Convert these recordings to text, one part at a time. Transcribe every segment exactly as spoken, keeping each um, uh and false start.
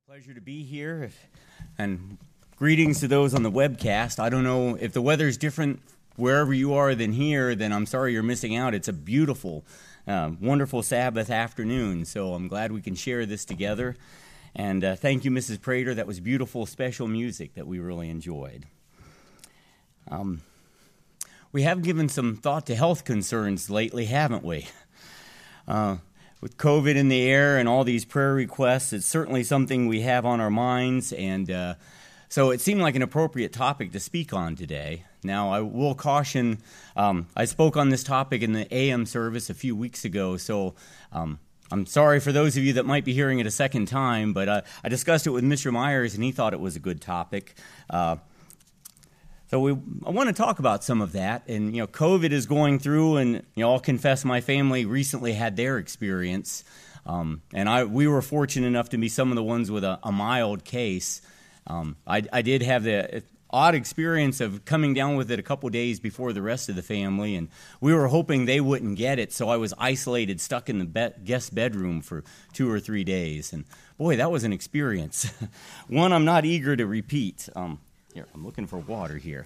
Pleasure to be here, and greetings to those on the webcast. I don't know if the weather's different wherever you are than here, then I'm sorry you're missing out. It's a beautiful, uh, wonderful Sabbath afternoon, so I'm glad we can share this together. And uh, thank you, Missus Prater. That was beautiful, special music that we really enjoyed. Um, we have given some thought to health concerns lately, haven't we? Uh, With COVID in the air and all these prayer requests, it's certainly something we have on our minds, and uh, so it seemed like an appropriate topic to speak on today. Now, I will caution, um, I spoke on this topic in the A M service a few weeks ago, so um, I'm sorry for those of you that might be hearing it a second time, but uh, I discussed it with Mister Myers, and he thought it was a good topic. Uh, So we, I want to talk about some of that, and you know, COVID is going through, and you know, I'll confess, my family recently had their experience, um, and I we were fortunate enough to be some of the ones with a, a mild case. Um, I, I did have the odd experience of coming down with it a couple days before the rest of the family, and we were hoping they wouldn't get it, so I was isolated, stuck in the be- guest bedroom for two or three days, and boy, that was an experience. One I'm not eager to repeat. Um, Here, I'm looking for water here.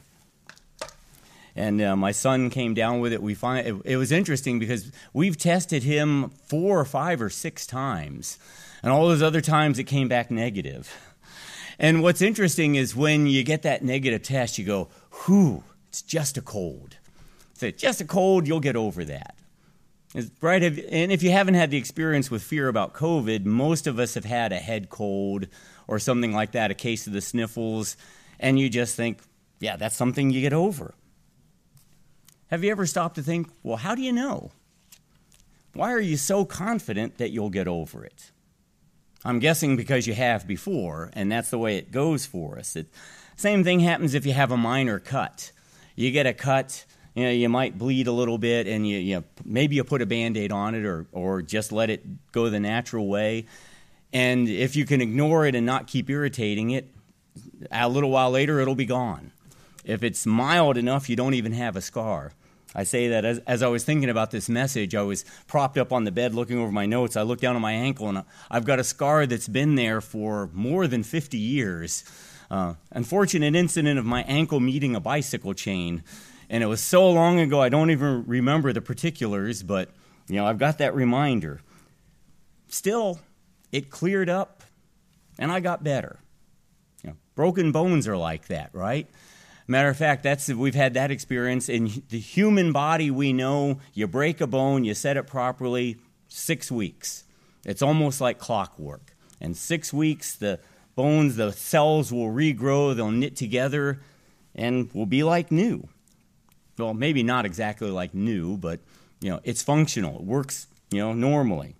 And uh, my son came down with it. We find it, it was interesting because we've tested him four or five or six times. And all those other times it came back negative. And what's interesting is when you get that negative test, you go, whew, it's just a cold. So just a cold, you'll get over that. It's, right? And if you haven't had the experience with fear about COVID, most of us have had a head cold or something like that, a case of the sniffles. And you just think, yeah, that's something you get over. Have you ever stopped to think, well, how do you know? Why are you so confident that you'll get over it? I'm guessing because you have before, and that's the way it goes for us. It, same thing happens if you have a minor cut. You get a cut, you know, you might bleed a little bit, and you, you maybe you put a Band-Aid on it or, or just let it go the natural way. And if you can ignore it and not keep irritating it, a little while later, it'll be gone. If it's mild enough, you don't even have a scar. I say that as, as I was thinking about this message, I was propped up on the bed looking over my notes. I looked down at my ankle, and I've got a scar that's been there for more than fifty years. Uh, unfortunate incident of my ankle meeting a bicycle chain, and it was so long ago I don't even remember the particulars, but you know, I've got that reminder. Still, it cleared up, and I got better. You know, broken bones are like that, right? Matter of fact, that's we've had that experience. In the human body, we know you break a bone, you set it properly, six weeks. It's almost like clockwork. In six weeks, the bones, the cells will regrow, they'll knit together, and will be like new. Well, maybe not exactly like new, but you know, it's functional. It works, you know, normally.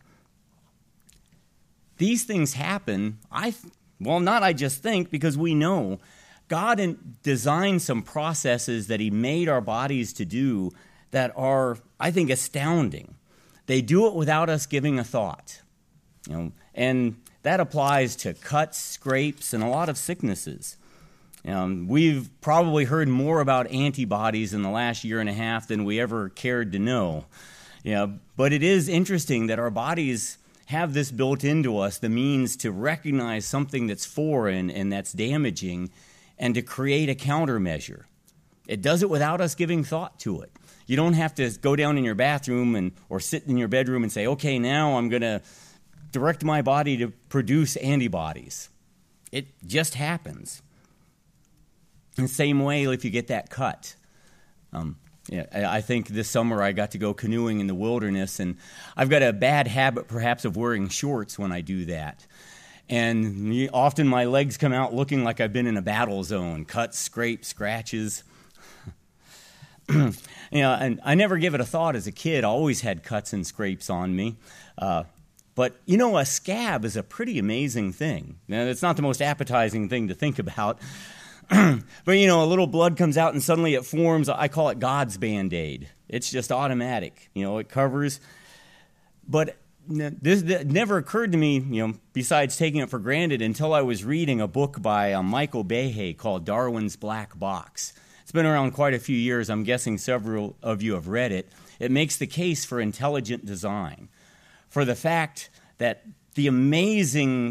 These things happen, I well, not I just think, because we know God designed some processes that he made our bodies to do that are, I think, astounding. They do it without us giving a thought. You know, and that applies to cuts, scrapes, and a lot of sicknesses. Um, we've probably heard more about antibodies in the last year and a half than we ever cared to know. You know, but it is interesting that our bodies have this built into us, the means to recognize something that's foreign and that's damaging, and to create a countermeasure. It does it without us giving thought to it. You don't have to go down in your bathroom and or sit in your bedroom and say, okay, now I'm going to direct my body to produce antibodies. It just happens. In the same way, if you get that cut. Um, yeah, I think this summer I got to go canoeing in the wilderness, and I've got a bad habit perhaps of wearing shorts when I do that. And often my legs come out looking like I've been in a battle zone, cuts, scrapes, scratches. you know, and I never gave it a thought as a kid. I always had cuts and scrapes on me. Uh, but, you know, a scab is a pretty amazing thing. Now, it's not the most appetizing thing to think about. But, you know, a little blood comes out and suddenly it forms. I call it God's Band-Aid. It's just automatic. You know, it covers. But this, this never occurred to me, you know, besides taking it for granted, until I was reading a book by uh, Michael Behe called Darwin's Black Box. It's been around quite a few years. I'm guessing several of you have read it. It makes the case for intelligent design, for the fact that the amazing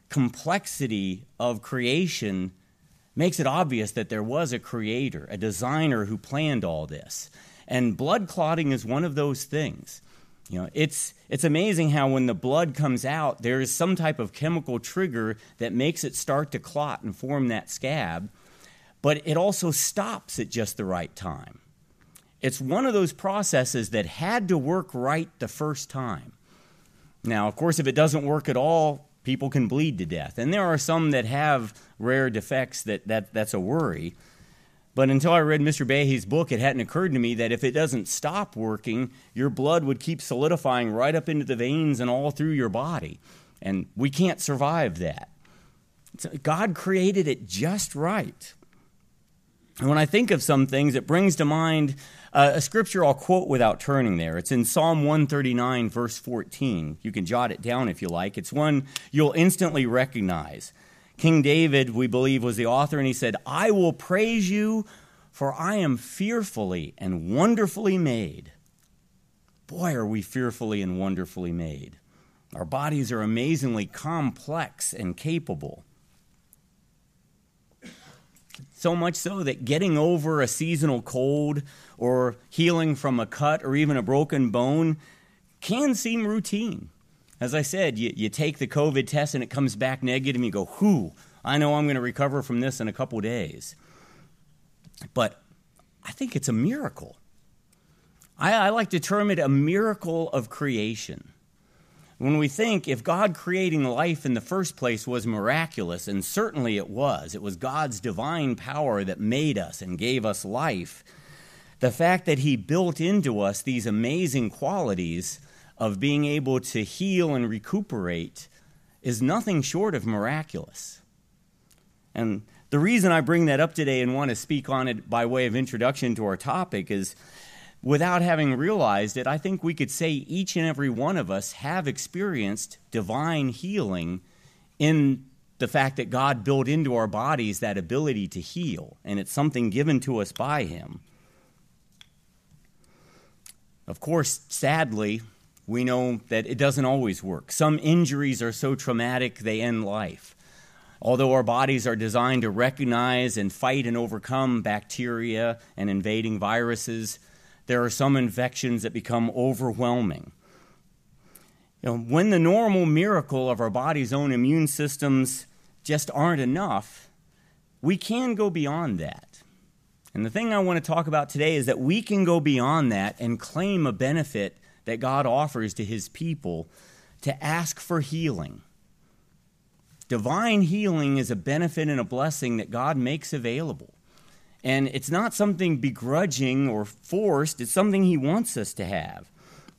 complexity of creation makes it obvious that there was a creator, a designer who planned all this. And blood clotting is one of those things. You know, it's it's amazing how when the blood comes out, there is some type of chemical trigger that makes it start to clot and form that scab, but it also stops at just the right time. It's one of those processes that had to work right the first time. Now, of course, if it doesn't work at all, people can bleed to death. And there are some that have rare defects that, that that's a worry. But until I read Mister Behe's book, it hadn't occurred to me that if it doesn't stop working, your blood would keep solidifying right up into the veins and all through your body. And we can't survive that. So God created it just right. And when I think of some things, it brings to mind uh, a scripture I'll quote without turning there. It's in Psalm one thirty-nine, verse fourteen. You can jot it down if you like. It's one you'll instantly recognize. King David, we believe, was the author, and he said, "I will praise you, for I am fearfully and wonderfully made." Boy, are we fearfully and wonderfully made. Our bodies are amazingly complex and capable. So much so that getting over a seasonal cold or healing from a cut or even a broken bone can seem routine. As I said, you, you take the COVID test and it comes back negative and you go, whew, I know I'm going to recover from this in a couple days. But I think it's a miracle. I, I like to term it a miracle of creation. When we think if God creating life in the first place was miraculous, and certainly it was, it was God's divine power that made us and gave us life, the fact that he built into us these amazing qualities of being able to heal and recuperate is nothing short of miraculous. And the reason I bring that up today and want to speak on it by way of introduction to our topic is, without having realized it, I think we could say each and every one of us have experienced divine healing in the fact that God built into our bodies that ability to heal, and it's something given to us by him. Of course, sadly, we know that it doesn't always work. Some injuries are so traumatic they end life. Although our bodies are designed to recognize and fight and overcome bacteria and invading viruses, there are some infections that become overwhelming. You know, when the normal miracle of our body's own immune systems just aren't enough, we can go beyond that. And the thing I want to talk about today is that we can go beyond that and claim a benefit that God offers to his people to ask for healing. Divine healing is a benefit and a blessing that God makes available. And it's not something begrudging or forced. It's something he wants us to have.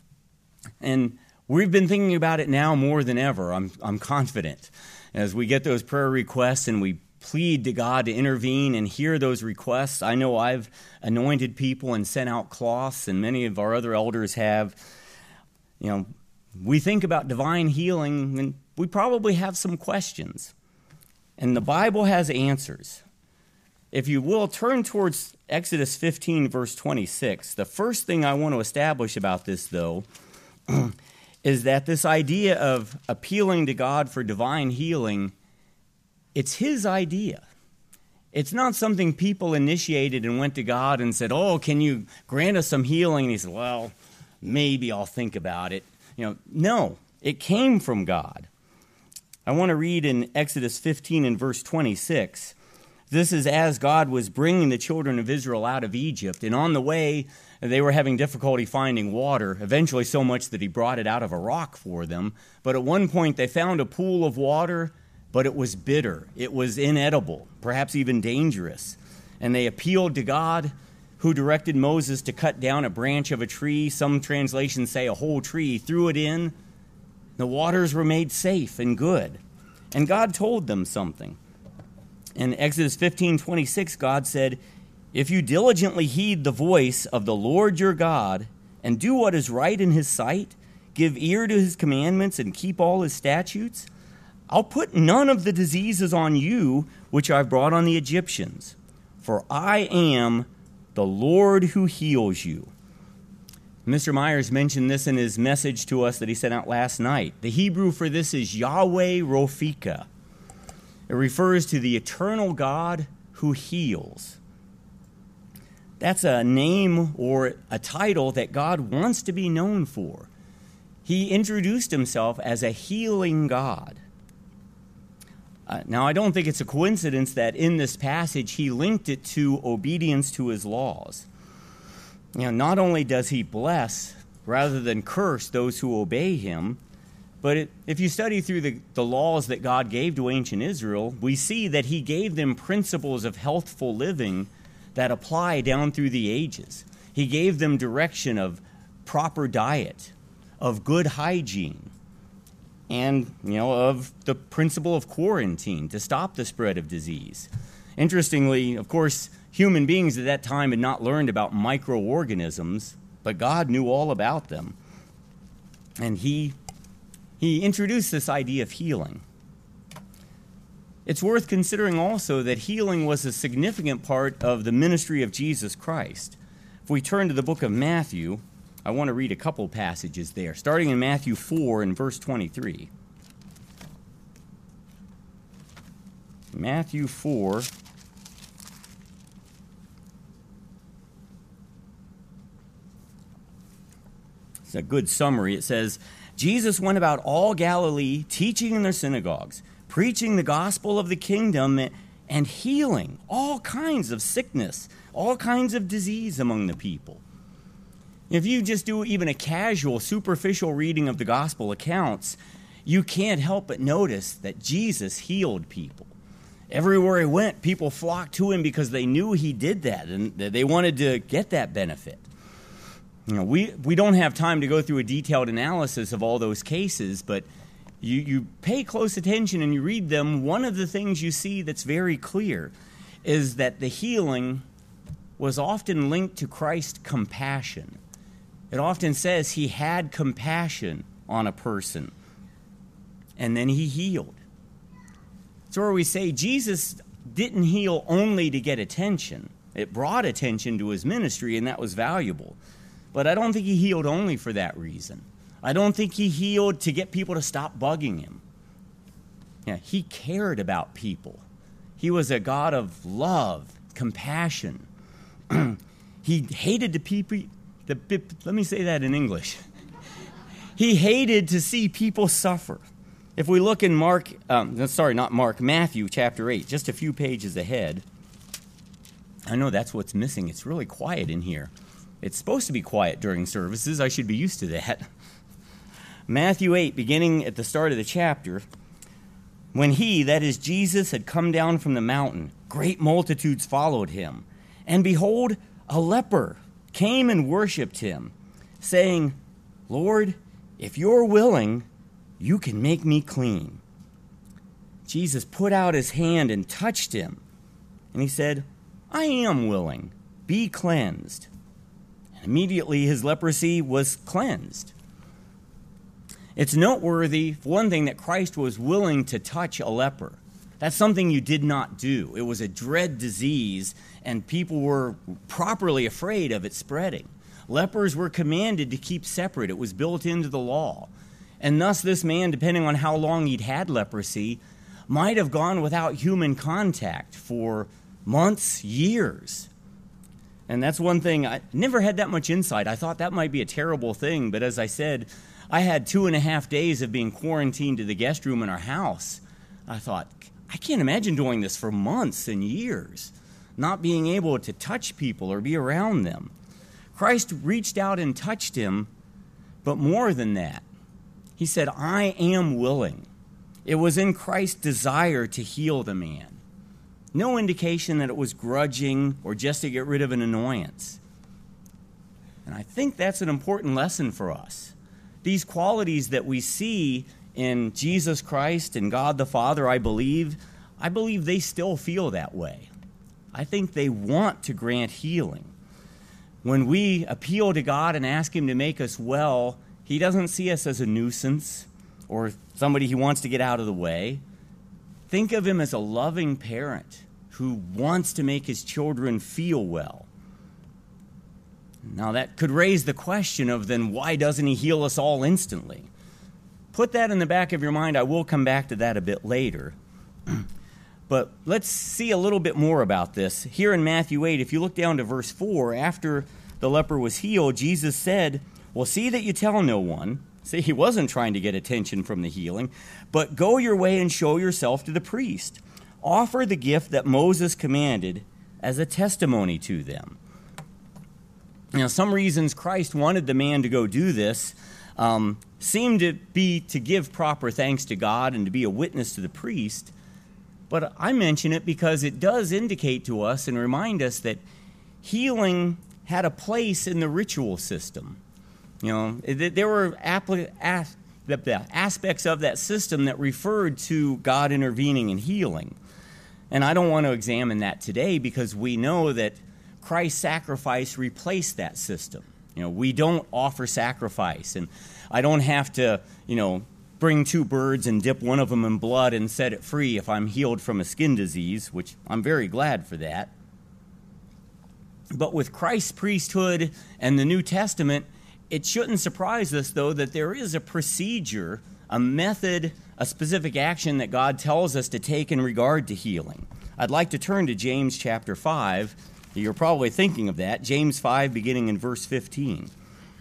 And we've been thinking about it now more than ever, I'm, I'm confident. As we get those prayer requests and we plead to God to intervene and hear those requests, I know I've anointed people and sent out cloths, and many of our other elders have. You know, we think about divine healing, and we probably have some questions. And the Bible has answers. If you will, turn towards Exodus fifteen, verse twenty-six. The first thing I want to establish about this, though, is that this idea of appealing to God for divine healing, it's his idea. It's not something people initiated and went to God and said, oh, can you grant us some healing? And he said, well, maybe I'll think about it. You know, no, it came from God. I want to read in Exodus fifteen and verse twenty-six. This is as God was bringing the children of Israel out of Egypt, and on the way they were having difficulty finding water, eventually so much that he brought it out of a rock for them. But at one point they found a pool of water, but it was bitter. It was inedible, perhaps even dangerous. And they appealed to God, who directed Moses to cut down a branch of a tree. Some translations say a whole tree, threw it in. The waters were made safe and good. And God told them something. In Exodus fifteen twenty-six, God said, if you diligently heed the voice of the Lord your God and do what is right in his sight, give ear to his commandments and keep all his statutes, I'll put none of the diseases on you which I've brought on the Egyptians, for I am the Lord who heals you. Mister Myers mentioned this in his message to us that he sent out last night. The Hebrew for this is Yahweh Rophika. It refers to the eternal God who heals. That's a name or a title that God wants to be known for. He introduced himself as a healing God. Uh, now, I don't think it's a coincidence that in this passage he linked it to obedience to his laws. You know, not only does he bless rather than curse those who obey him, but it, if you study through the, the laws that God gave to ancient Israel, we see that he gave them principles of healthful living that apply down through the ages. He gave them direction of proper diet, of good hygiene, and, you know, of the principle of quarantine to stop the spread of disease. Interestingly, of course, human beings at that time had not learned about microorganisms, but God knew all about them. And he, he introduced this idea of healing. It's worth considering also that healing was a significant part of the ministry of Jesus Christ. If we turn to the book of Matthew, I want to read a couple passages there, starting in Matthew four and verse twenty-three. Matthew four. It's a good summary. It says, Jesus went about all Galilee, teaching in their synagogues, preaching the gospel of the kingdom, and healing all kinds of sickness, all kinds of disease among the people. If you just do even a casual, superficial reading of the gospel accounts, you can't help but notice that Jesus healed people. Everywhere he went, people flocked to him because they knew he did that, and they wanted to get that benefit. You know, we, we don't have time to go through a detailed analysis of all those cases, but you, you pay close attention and you read them. One of the things you see that's very clear is that the healing was often linked to Christ's compassion. It often says he had compassion on a person, and then he healed. So where we say Jesus didn't heal only to get attention. It brought attention to his ministry, and that was valuable. But I don't think he healed only for that reason. I don't think he healed to get people to stop bugging him. Yeah, he cared about people. He was a God of love, compassion. He hated the people. The, let me say that in English. He hated to see people suffer. If we look in Mark, um, sorry, not Mark, Matthew chapter eight, just a few pages ahead. I know that's what's missing. It's really quiet in here. It's supposed to be quiet during services. I should be used to that. Matthew eight, beginning at the start of the chapter. When he, that is Jesus, had come down from the mountain, great multitudes followed him. And behold, a leper came and worshipped him, saying, Lord, if you're willing, you can make me clean. Jesus put out his hand and touched him. And he said, I am willing. Be cleansed. And immediately his leprosy was cleansed. It's noteworthy, for one thing, that Christ was willing to touch a leper. That's something you did not do. It was a dread disease, and people were properly afraid of it spreading. Lepers were commanded to keep separate. It was built into the law. And thus this man, depending on how long he'd had leprosy, might have gone without human contact for months, years. And that's one thing. I never had that much insight. I thought that might be a terrible thing, but as I said, I had two and a half days of being quarantined to the guest room in our house. I thought, I can't imagine doing this for months and years, not being able to touch people or be around them. Christ reached out and touched him, but more than that, he said, I am willing. It was in Christ's desire to heal the man. No indication that it was grudging or just to get rid of an annoyance. And I think that's an important lesson for us. These qualities that we see in Jesus Christ and God the Father, I believe, I believe they still feel that way. I think they want to grant healing. When we appeal to God and ask him to make us well, he doesn't see us as a nuisance or somebody he wants to get out of the way. Think of him as a loving parent who wants to make his children feel well. Now that could raise the question of then why doesn't he heal us all instantly? Put that in the back of your mind. I will come back to that a bit later. But let's see a little bit more about this. Here in Matthew eight, if you look down to verse four, after the leper was healed, Jesus said, well, see that you tell no one. See, he wasn't trying to get attention from the healing, but go your way and show yourself to the priest. Offer the gift that Moses commanded as a testimony to them. Now, some reasons Christ wanted the man to go do this um, seemed to be to give proper thanks to God and to be a witness to the priest. But I mention it because it does indicate to us and remind us that healing had a place in the ritual system. You know, there were aspects of that system that referred to God intervening and healing. And I don't want to examine that today because we know that Christ's sacrifice replaced that system. You know, we don't offer sacrifice, and I don't have to, you know, bring two birds and dip one of them in blood and set it free if I'm healed from a skin disease, which I'm very glad for that. But with Christ's priesthood and the New Testament, it shouldn't surprise us, though, that there is a procedure, a method, a specific action that God tells us to take in regard to healing. I'd like to turn to James chapter five. You're probably thinking of that. James five, beginning in verse fifteen.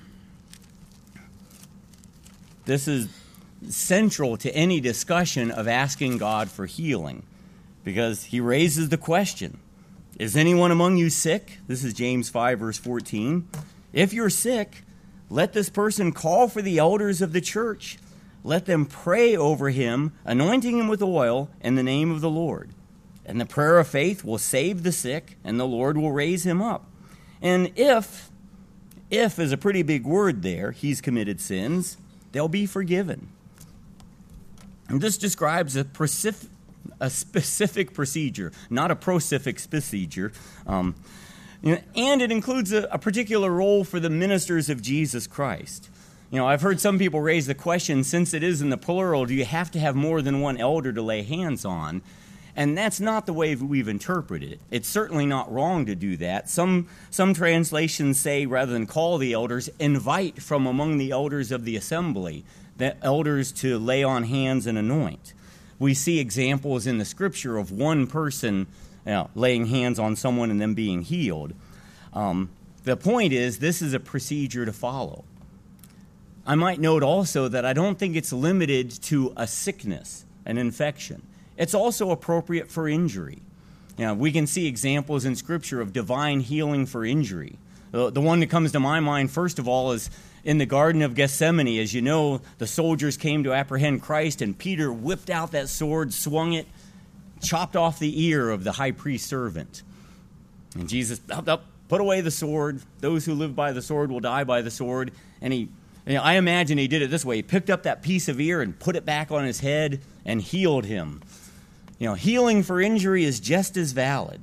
This is central to any discussion of asking God for healing, because he raises the question, is anyone among you sick? This is James five, verse fourteen. If you're sick, let this person call for the elders of the church. Let them pray over him, anointing him with oil in the name of the Lord. And the prayer of faith will save the sick, and the Lord will raise him up. And if, if is a pretty big word there, he's committed sins, they'll be forgiven. And this describes a, precif- a specific procedure, not a procific procedure. Um, and it includes a, a particular role for the ministers of Jesus Christ. You know, I've heard some people raise the question, since it is in the plural, do you have to have more than one elder to lay hands on? And that's not the way we've interpreted it. It's certainly not wrong to do that. Some, some translations say, rather than call the elders, invite from among the elders of the assembly, the elders to lay on hands and anoint. We see examples in the Scripture of one person you know, laying hands on someone and them being healed. Um, the point is, this is a procedure to follow. I might note also that I don't think it's limited to a sickness, an infection. It's also appropriate for injury. You know, we can see examples in Scripture of divine healing for injury. The, the one that comes to my mind, first of all, is in the Garden of Gethsemane. As you know, the soldiers came to apprehend Christ, and Peter whipped out that sword, swung it, chopped off the ear of the high priest's servant. And Jesus, up, up, put away the sword. Those who live by the sword will die by the sword. And he, you know, I imagine he did it this way. He picked up that piece of ear and put it back on his head and healed him. You know, healing for injury is just as valid.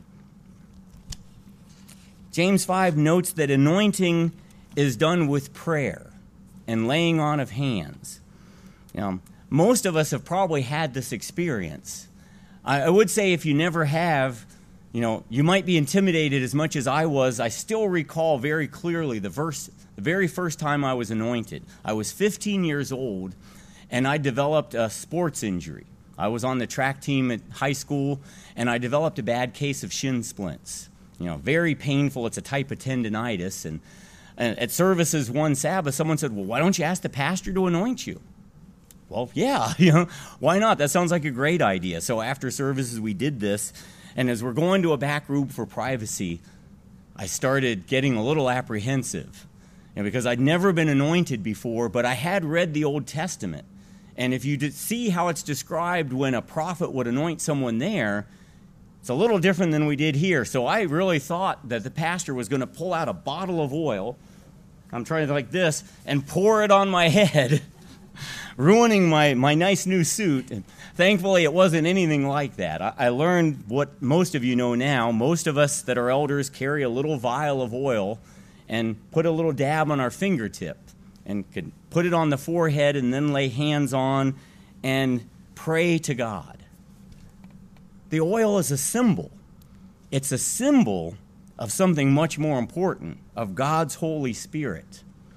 James five notes that anointing is done with prayer and laying on of hands. You know, most of us have probably had this experience. I, I would say if you never have, you know, you might be intimidated as much as I was. I still recall very clearly the verse, the very first time I was anointed. I was fifteen years old, and I developed a sports injury. I was on the track team at high school, and I developed a bad case of shin splints. You know, very painful. It's a type of tendinitis. And, and at services one Sabbath, someone said, well, why don't you ask the pastor to anoint you? Well, yeah, you know, why not? That sounds like a great idea. So after services, we did this. And as we're going to a back room for privacy, I started getting a little apprehensive. You know, because I'd never been anointed before, but I had read the Old Testament. And if you see how it's described when a prophet would anoint someone there, it's a little different than we did here. So I really thought that the pastor was going to pull out a bottle of oil, I'm trying to like this, and pour it on my head, ruining my, my nice new suit. And thankfully, it wasn't anything like that. I, I learned what most of you know now. Most of us that are elders carry a little vial of oil and put a little dab on our fingertip and could put it on the forehead and then lay hands on and pray to God. The oil is a symbol. It's a symbol of something much more important, of God's Holy Spirit.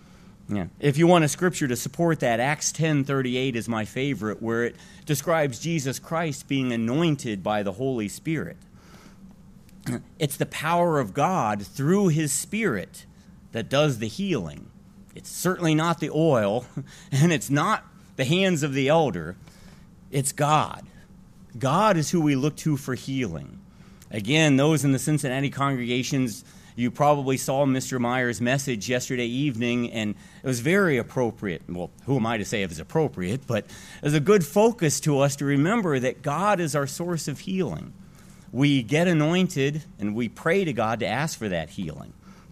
Yeah. If you want a scripture to support that, Acts ten thirty-eight is my favorite, where it describes Jesus Christ being anointed by the Holy Spirit. It's the power of God through his Spirit that does the healing. It's certainly not the oil, and it's not the hands of the elder. It's God. God is who we look to for healing. Again, those in the Cincinnati congregations, you probably saw Mister Meyer's message yesterday evening, and it was very appropriate. Well, who am I to say if it's appropriate? But it was a good focus to us to remember that God is our source of healing. We get anointed, and we pray to God to ask for that healing.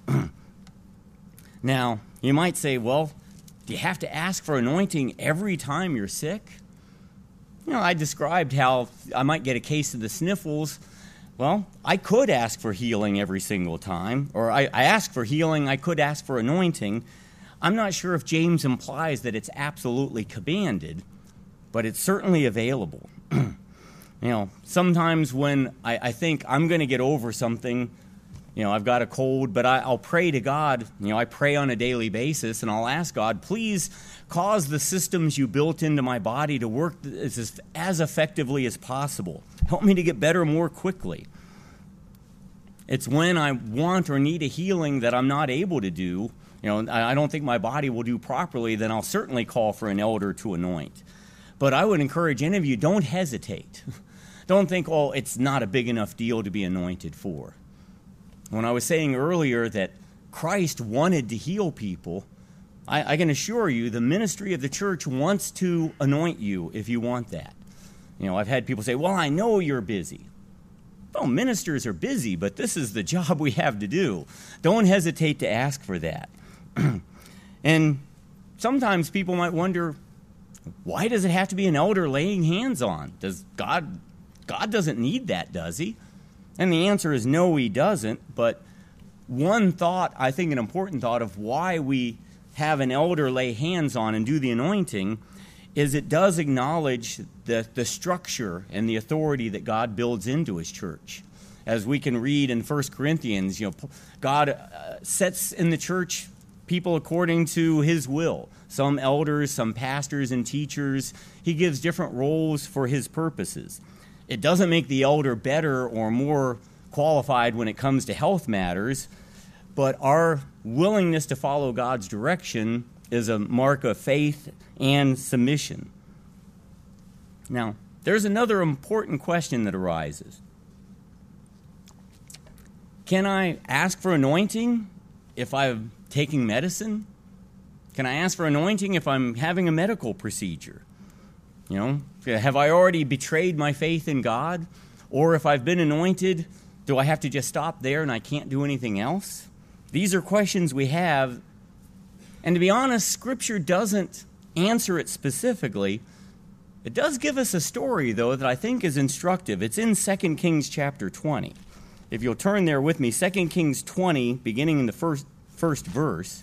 Now, you might say, well, do you have to ask for anointing every time you're sick? You know, I described how I might get a case of the sniffles. Well, I could ask for healing every single time, or I, I ask for healing, I could ask for anointing. I'm not sure if James implies that it's absolutely commanded, but it's certainly available. You know, sometimes when I, I think I'm going to get over something, you know, I've got a cold, but I, I'll pray to God. You know, I pray on a daily basis, and I'll ask God, please cause the systems you built into my body to work as, as effectively as possible. Help me to get better more quickly. It's when I want or need a healing that I'm not able to do, you know, I don't think my body will do properly, then I'll certainly call for an elder to anoint. But I would encourage any of you, don't hesitate. Don't think, oh, it's not a big enough deal to be anointed for. When I was saying earlier that Christ wanted to heal people, I, I can assure you the ministry of the church wants to anoint you if you want that. You know, I've had people say, well, I know you're busy. Well, ministers are busy, but this is the job we have to do. Don't hesitate to ask for that. And sometimes people might wonder, why does it have to be an elder laying hands on? Does God, God doesn't need that, does he? And the answer is no, he doesn't. But one thought, I think an important thought of why we have an elder lay hands on and do the anointing is it does acknowledge the, the structure and the authority that God builds into his church. As we can read in First Corinthians, you know, God uh, sets in the church people according to his will. Some elders, some pastors and teachers. He gives different roles for his purposes. It doesn't make the elder better or more qualified when it comes to health matters, but our willingness to follow God's direction is a mark of faith and submission. Now, there's another important question that arises. Can I ask for anointing if I'm taking medicine? Can I ask for anointing if I'm having a medical procedure? You know, have I already betrayed my faith in God? Or if I've been anointed, do I have to just stop there and I can't do anything else? These are questions we have. And to be honest, Scripture doesn't answer it specifically. It does give us a story, though, that I think is instructive. It's in Second Kings chapter twenty. If you'll turn there with me, Second Kings twenty, beginning in the first, first verse.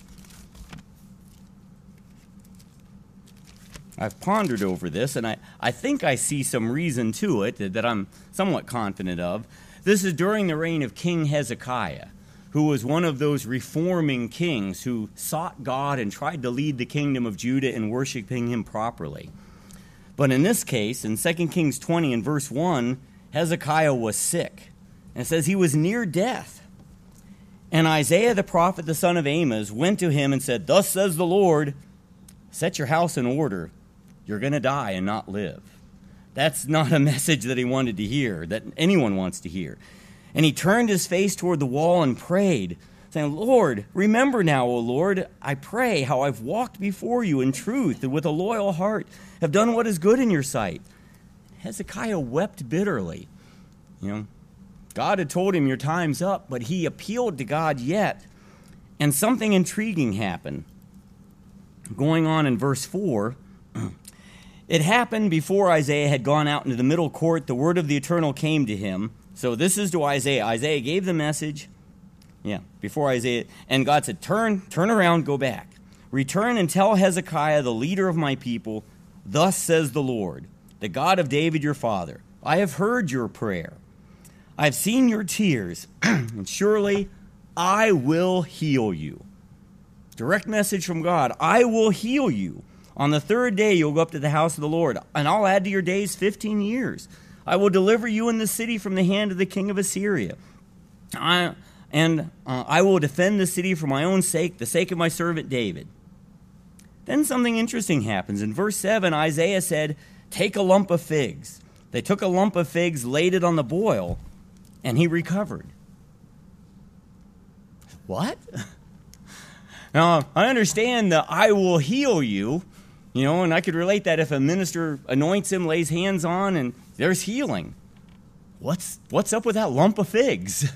I've pondered over this, and I, I think I see some reason to it that, that I'm somewhat confident of. This is during the reign of King Hezekiah, who was one of those reforming kings who sought God and tried to lead the kingdom of Judah in worshiping him properly. But in this case, in Second Kings twenty and verse one, Hezekiah was sick. And it says he was near death. And Isaiah the prophet, the son of Amos, went to him and said, "Thus says the Lord, set your house in order. You're going to die and not live." That's not a message that he wanted to hear, that anyone wants to hear. And he turned his face toward the wall and prayed, saying, "Lord, remember now, O Lord, I pray how I've walked before you in truth and with a loyal heart, have done what is good in your sight." Hezekiah wept bitterly. You know, God had told him, your time's up, but he appealed to God yet. And something intriguing happened. Going on in verse four, it happened before Isaiah had gone out into the middle court, the word of the Eternal came to him. So this is to Isaiah. Isaiah gave the message. Yeah, before Isaiah. And God said, turn, turn around, go back. Return and tell Hezekiah, the leader of my people, thus says the Lord, the God of David your father, I have heard your prayer. I have seen your tears, and surely I will heal you. Direct message from God. I will heal you. On the third day, you'll go up to the house of the Lord, and I'll add to your days fifteen years. I will deliver you and the city from the hand of the king of Assyria. I, and uh, I will defend the city for my own sake, the sake of my servant David. Then something interesting happens. In verse seven, Isaiah said, take a lump of figs. They took a lump of figs, laid it on the boil, and he recovered. What? Now, I understand the I will heal you, you know, and I could relate that if a minister anoints him, lays hands on, and there's healing. What's what's up with that lump of figs?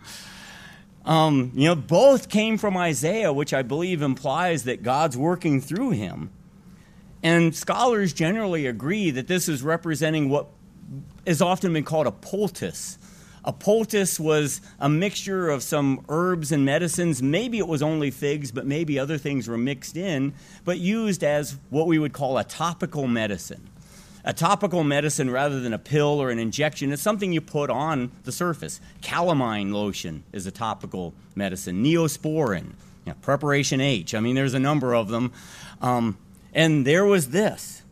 Um, you know, both came from Isaiah, which I believe implies that God's working through him. And scholars generally agree that this is representing what is often been called a poultice. A poultice was a mixture of some herbs and medicines. Maybe it was only figs, but maybe other things were mixed in, but used as what we would call a topical medicine. A topical medicine rather than a pill or an injection. It's something you put on the surface. Calamine lotion is a topical medicine. Neosporin, you know, Preparation H. I mean, there's a number of them. Um, and there was this.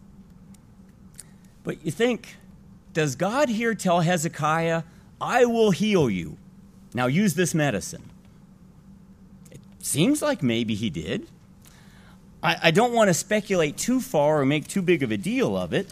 But you think, does God here tell Hezekiah, I will heal you. Now use this medicine? It seems like maybe he did. I, I don't want to speculate too far or make too big of a deal of it,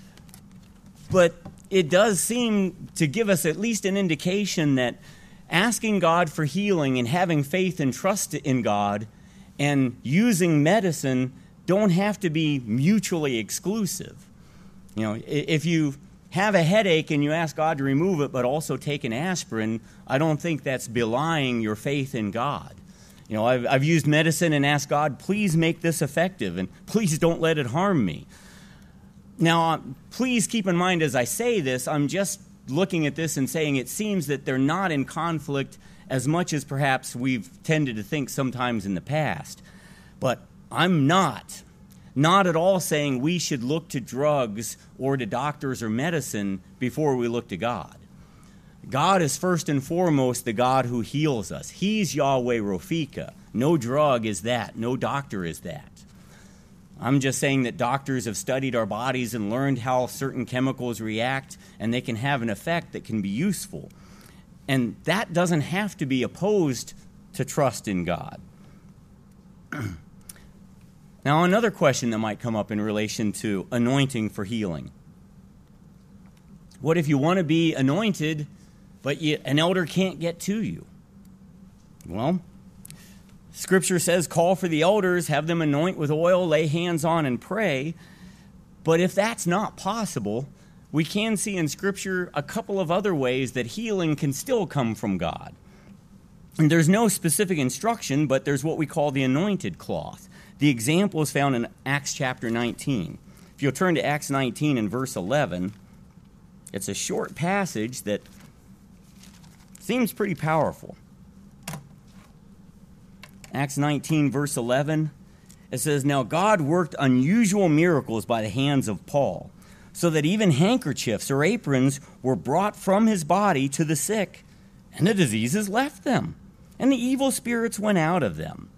but it does seem to give us at least an indication that asking God for healing and having faith and trust in God and using medicine don't have to be mutually exclusive. You know, if you have a headache and you ask God to remove it, but also take an aspirin, I don't think that's belying your faith in God. You know, I've, I've used medicine and asked God, please make this effective, and please don't let it harm me. Now, please keep in mind as I say this, I'm just looking at this and saying it seems that they're not in conflict as much as perhaps we've tended to think sometimes in the past. But I'm not. Not at all saying we should look to drugs or to doctors or medicine before we look to God. God is first and foremost the God who heals us. He's Yahweh Rophika. No drug is that. No doctor is that. I'm just saying that doctors have studied our bodies and learned how certain chemicals react, and they can have an effect that can be useful. And that doesn't have to be opposed to trust in God. Now, another question that might come up in relation to anointing for healing. What if you want to be anointed, but you, an elder can't get to you? Well, Scripture says, call for the elders, have them anoint with oil, lay hands on, and pray. But if that's not possible, we can see in Scripture a couple of other ways that healing can still come from God. And there's no specific instruction, but there's what we call the anointed cloth. The example is found in Acts chapter nineteen. If you'll turn to Acts nineteen and verse eleven, it's a short passage that seems pretty powerful. Acts nineteen, verse eleven, it says, now God worked unusual miracles by the hands of Paul, so that even handkerchiefs or aprons were brought from his body to the sick, and the diseases left them, and the evil spirits went out of them.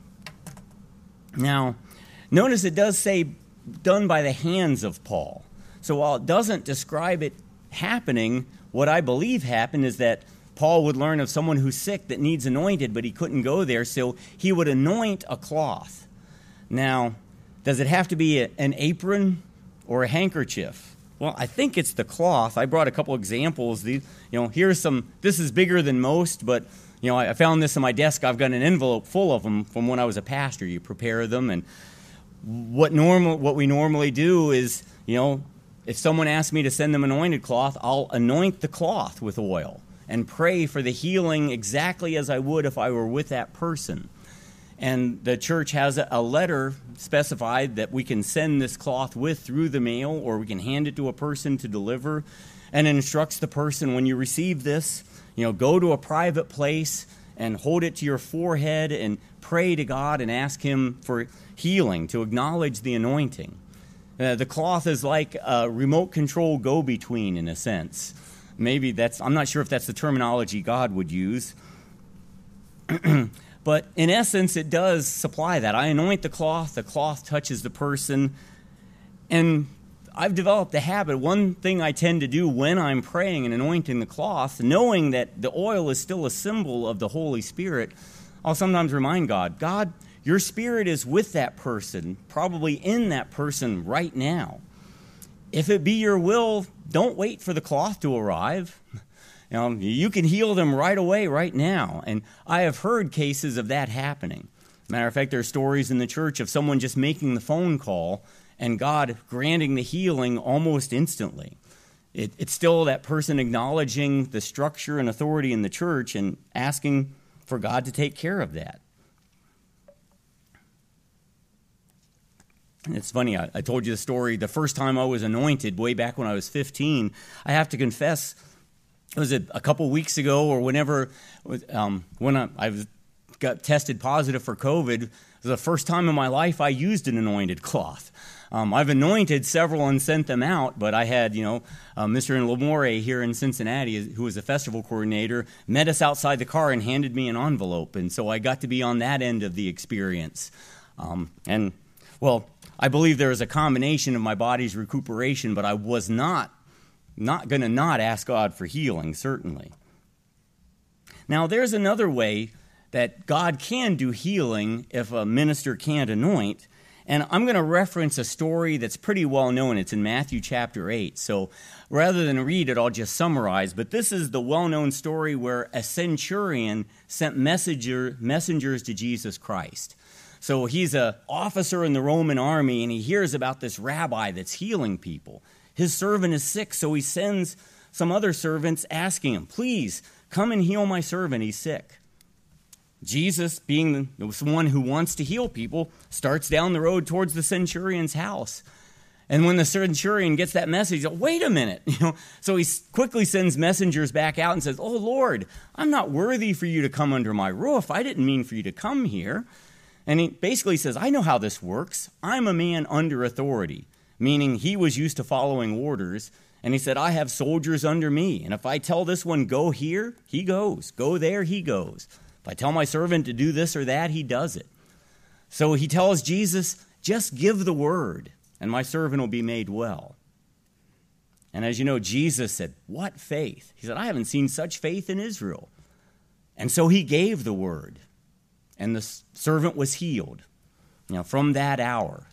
Now, notice it does say done by the hands of Paul. So while it doesn't describe it happening, what I believe happened is that Paul would learn of someone who's sick that needs anointed, but he couldn't go there, so he would anoint a cloth. Now, does it have to be a, an apron or a handkerchief? Well, I think it's the cloth. I brought a couple examples. These, you know, here's some, this is bigger than most, but you know, I found this on my desk. I've got an envelope full of them from when I was a pastor. You prepare them, and what normal, what we normally do is, you know, if someone asks me to send them anointed cloth, I'll anoint the cloth with oil and pray for the healing exactly as I would if I were with that person. And the church has a letter specified that we can send this cloth with through the mail, or we can hand it to a person to deliver, and it instructs the person, when you receive this, you know, go to a private place and hold it to your forehead and pray to God and ask him for healing, to acknowledge the anointing. Uh, the cloth is like a remote control go-between in a sense. Maybe that's, I'm not sure if that's the terminology God would use. But in essence, it does supply that. I anoint the cloth, the cloth touches the person, and I've developed a habit. One thing I tend to do when I'm praying and anointing the cloth, knowing that the oil is still a symbol of the Holy Spirit, I'll sometimes remind God, God, your Spirit is with that person, probably in that person right now. If it be your will, don't wait for the cloth to arrive. You know, you can heal them right away, right now. And I have heard cases of that happening. Matter of fact, there are stories in the church of someone just making the phone call and God granting the healing almost instantly. It, it's still that person acknowledging the structure and authority in the church and asking for God to take care of that. And it's funny, I, I told you the story, the first time I was anointed, way back when I was fifteen, I have to confess, was it a couple weeks ago or whenever, um, when I, I was, got tested positive for COVID, it was the first time in my life I used an anointed cloth. Um, I've anointed several and sent them out, but I had, you know, uh, Mister Lamore here in Cincinnati, who was a festival coordinator, met us outside the car and handed me an envelope, and so I got to be on that end of the experience. Um, and, well, I believe there is a combination of my body's recuperation, but I was not Not going to not ask God for healing, certainly. Now, there's another way that God can do healing if a minister can't anoint, and I'm going to reference a story that's pretty well known. It's in Matthew chapter eight, so rather than read it, I'll just summarize, but this is the well-known story where a centurion sent messenger, messengers to Jesus Christ. So he's an officer in the Roman army, and he hears about this rabbi that's healing people. His servant is sick, so he sends some other servants asking him, please, come and heal my servant, he's sick. Jesus, being the one who wants to heal people, starts down the road towards the centurion's house. And when the centurion gets that message, wait a minute. You know, so he quickly sends messengers back out and says, oh, Lord, I'm not worthy for you to come under my roof. I didn't mean for you to come here. And he basically says, I know how this works. I'm a man under authority. Meaning he was used to following orders, and he said, I have soldiers under me, and if I tell this one, go here, he goes. Go there, he goes. If I tell my servant to do this or that, he does it. So he tells Jesus, just give the word, and my servant will be made well. And as you know, Jesus said, what faith? He said, I haven't seen such faith in Israel. And so he gave the word, and the servant was healed, you know, from that hour.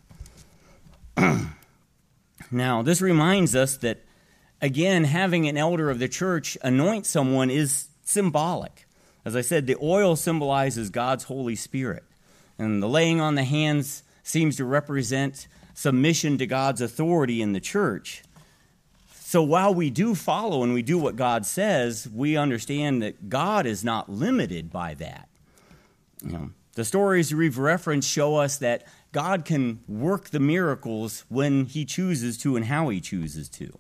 Now, this reminds us that, again, having an elder of the church anoint someone is symbolic. As I said, the oil symbolizes God's Holy Spirit, and the laying on the hands seems to represent submission to God's authority in the church. So while we do follow and we do what God says, we understand that God is not limited by that. You know, the stories we've referenced show us that God can work the miracles when he chooses to and how he chooses to.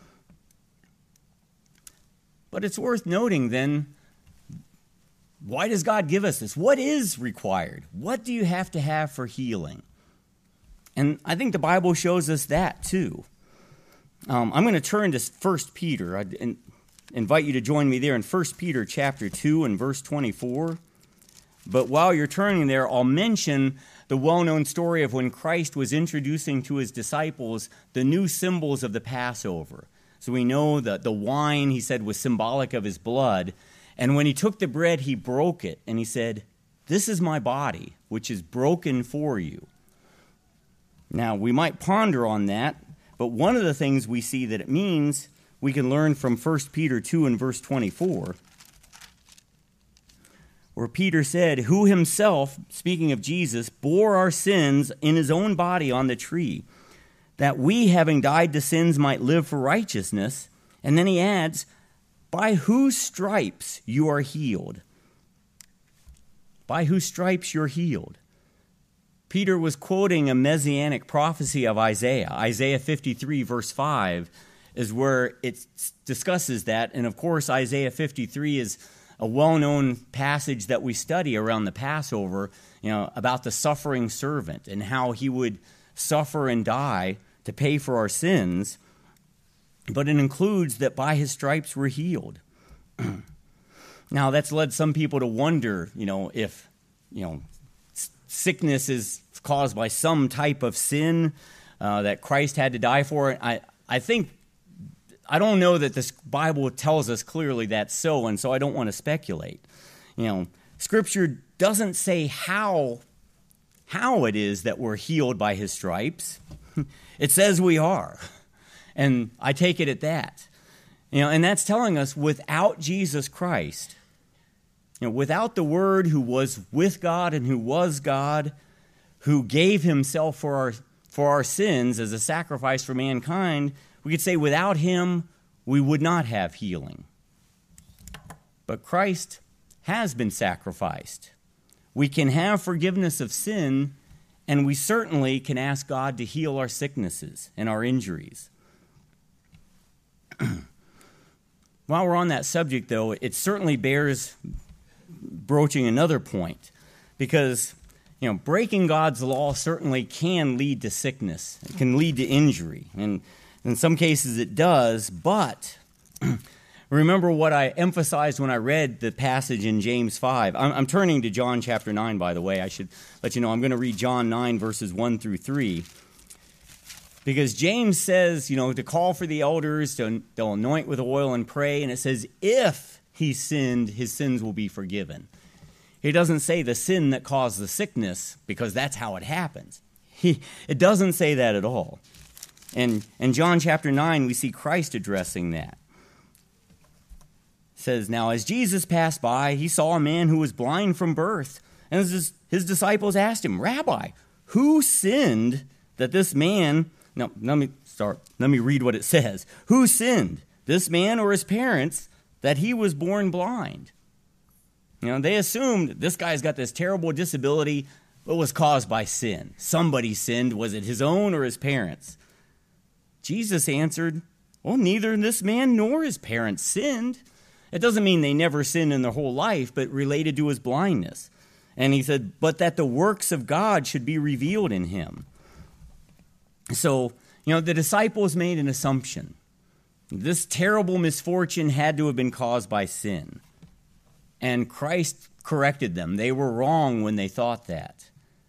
But it's worth noting then, why does God give us this? What is required? What do you have to have for healing? And I think the Bible shows us that too. Um, I'm going to turn to First Peter. I invite you to join me there in First Peter chapter two and verse twenty-four. But while you're turning there, I'll mention the well-known story of when Christ was introducing to his disciples the new symbols of the Passover. So we know that the wine, he said, was symbolic of his blood. And when he took the bread, he broke it, and he said, this is my body, which is broken for you. Now, we might ponder on that, but one of the things we see that it means, we can learn from First Peter two and verse twenty-four. Where Peter said, who himself, speaking of Jesus, bore our sins in his own body on the tree, that we, having died to sins, might live for righteousness. And then he adds, by whose stripes you are healed. By whose stripes you're healed. Peter was quoting a messianic prophecy of Isaiah. Isaiah fifty-three, verse five, is where it discusses that. And of course, Isaiah fifty-three is a well-known passage that we study around the Passover, you know, about the suffering servant and how he would suffer and die to pay for our sins. But it includes that by his stripes we're healed. Now, that's led some people to wonder, you know, if you know, sickness is caused by some type of sin uh, that Christ had to die for. I, I think, I don't know that this Bible tells us clearly that's so, and so I don't want to speculate. You know, Scripture doesn't say how, how it is that we're healed by his stripes. It says we are, and I take it at that. You know, and that's telling us without Jesus Christ, you know, without the Word who was with God and who was God, who gave himself for our for our sins as a sacrifice for mankind, we could say without him, we would not have healing. But Christ has been sacrificed. We can have forgiveness of sin, and we certainly can ask God to heal our sicknesses and our injuries. While we're on that subject, though, it certainly bears broaching another point, because you know, breaking God's law certainly can lead to sickness. It can lead to injury, and in some cases it does, but remember what I emphasized when I read the passage in James five. I'm, I'm turning to John chapter nine, by the way. I should let you know I'm going to read John nine, verses one through three. Because James says, you know, to call for the elders, to, they'll anoint with oil and pray, and it says, if he sinned, his sins will be forgiven. He doesn't say the sin that caused the sickness, because that's how it happens. He, it doesn't say that at all. And in John chapter nine, we see Christ addressing that. It says, now as Jesus passed by, he saw a man who was blind from birth. And his, his disciples asked him, Rabbi, who sinned that this man... No, let me start. Let me read what it says. Who sinned, this man or his parents, that he was born blind? You know, they assumed this guy's got this terrible disability, but was caused by sin. Somebody sinned. Was it his own or his parents? Jesus answered, well, neither this man nor his parents sinned. It doesn't mean they never sinned in their whole life, but related to his blindness. And he said, but that the works of God should be revealed in him. So, you know, the disciples made an assumption. This terrible misfortune had to have been caused by sin. And Christ corrected them. They were wrong when they thought that.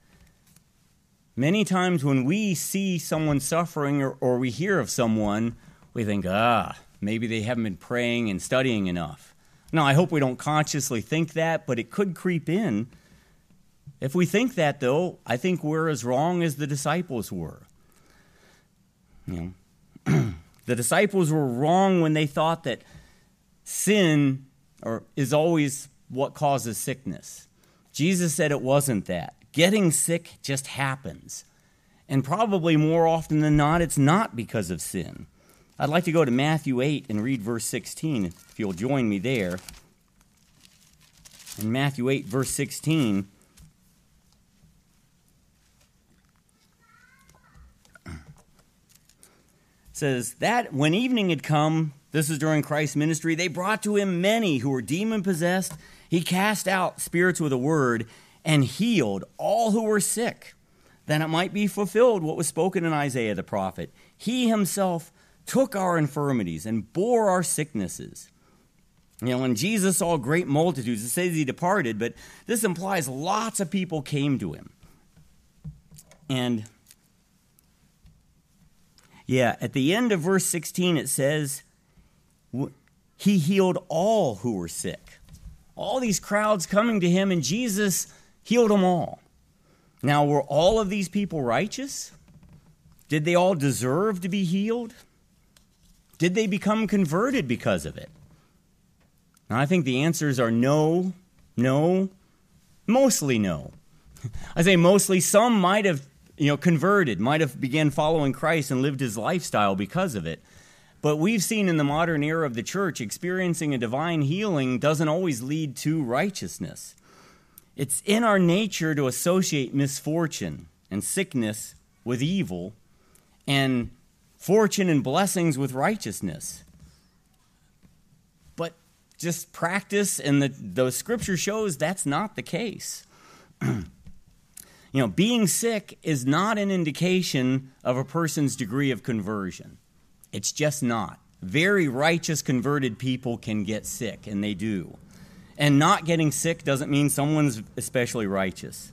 Many times when we see someone suffering or, or we hear of someone, we think, ah, maybe they haven't been praying and studying enough. Now, I hope we don't consciously think that, but it could creep in. If we think that, though, I think we're as wrong as the disciples were. You know, the disciples were wrong when they thought that sin or is always what causes sickness. Jesus said it wasn't that. Getting sick just happens. And probably more often than not, it's not because of sin. I'd like to go to Matthew eight and read verse sixteen, if you'll join me there. In Matthew eight, verse sixteen, says that when evening had come, this is during Christ's ministry, they brought to him many who were demon-possessed. He cast out spirits with a word and healed all who were sick, that it might be fulfilled what was spoken in Isaiah the prophet. He himself took our infirmities and bore our sicknesses. You know, when Jesus saw great multitudes, it says he departed, but this implies lots of people came to him. And yeah, at the end of verse sixteen, it says, he healed all who were sick. All these crowds coming to him, and Jesus healed them all. Now, were all of these people righteous? Did they all deserve to be healed? Did they become converted because of it? Now, I think the answers are no, no, mostly no. I say mostly. Some might have you know, converted, might have began following Christ and lived his lifestyle because of it. But we've seen in the modern era of the church, experiencing a divine healing doesn't always lead to righteousness. It's in our nature to associate misfortune and sickness with evil, and fortune and blessings with righteousness. But just practice, and the, the scripture shows that's not the case. You know, being sick is not an indication of a person's degree of conversion. It's just not. Very righteous converted people can get sick, and they do. And not getting sick doesn't mean someone's especially righteous.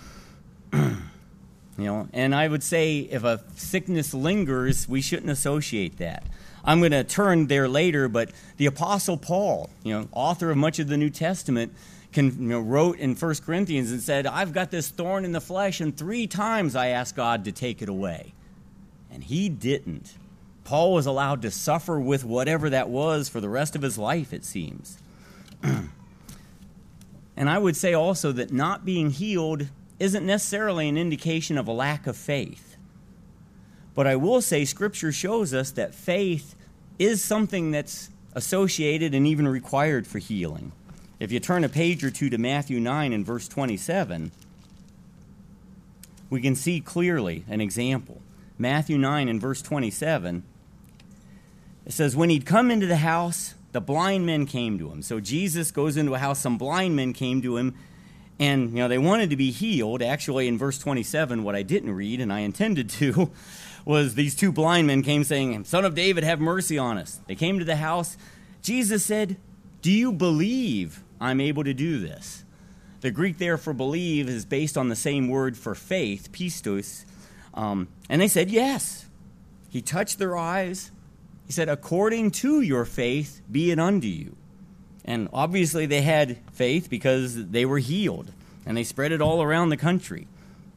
You know, and I would say if a sickness lingers, we shouldn't associate that. I'm going to turn there later, but the Apostle Paul, you know, author of much of the New Testament, can, you know, wrote in First Corinthians and said, I've got this thorn in the flesh, and three times I asked God to take it away. And he didn't. Paul was allowed to suffer with whatever that was for the rest of his life, it seems. And I would say also that not being healed isn't necessarily an indication of a lack of faith. But I will say Scripture shows us that faith is something that's associated and even required for healing. If you turn a page or two to Matthew nine and verse twenty-seven, we can see clearly an example. Matthew nine and verse twenty-seven, it says, when he'd come into the house, the blind men came to him. So Jesus goes into a house, some blind men came to him, and, you know, they wanted to be healed. Actually, in verse twenty-seven, what I didn't read, and I intended to, was these two blind men came saying, Son of David, have mercy on us. They came to the house. Jesus said, do you believe I'm able to do this? The Greek there for believe is based on the same word for faith, pistos. Um, and they said, yes. He touched their eyes. He said, according to your faith, be it unto you. And obviously they had faith because they were healed, and they spread it all around the country.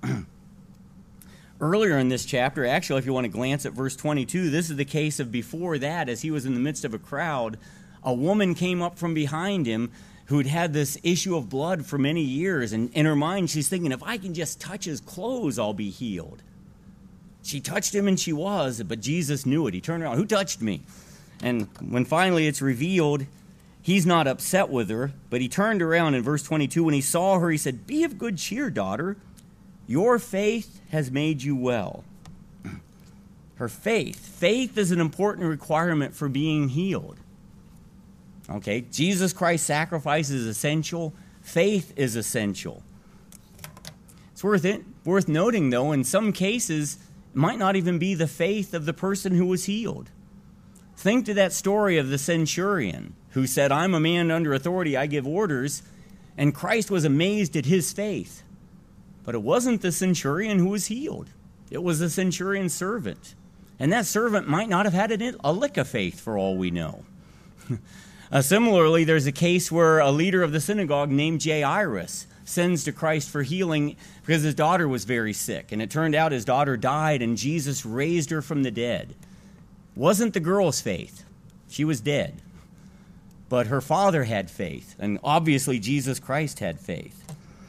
Earlier in this chapter, actually, if you want to glance at verse twenty-two, this is the case of before that, as he was in the midst of a crowd, a woman came up from behind him who'd had this issue of blood for many years, and in her mind she's thinking, if I can just touch his clothes, I'll be healed. She touched him, and she was, but Jesus knew it. He turned around, who touched me? And when finally it's revealed, he's not upset with her, but he turned around in verse twenty-two. When he saw her, he said, be of good cheer, daughter. Your faith has made you well. Her faith. Faith is an important requirement for being healed. Okay, Jesus Christ's sacrifice is essential. Faith is essential. It's worth it, worth noting, though, in some cases, it might not even be the faith of the person who was healed. Think to that story of the centurion who said, I'm a man under authority, I give orders, and Christ was amazed at his faith. But it wasn't the centurion who was healed. It was the centurion's servant. And that servant might not have had a lick of faith for all we know. uh, similarly, there's a case where a leader of the synagogue named Jairus sends to Christ for healing because his daughter was very sick. And it turned out his daughter died, and Jesus raised her from the dead. Wasn't the girl's faith. She was dead. But her father had faith, and obviously Jesus Christ had faith.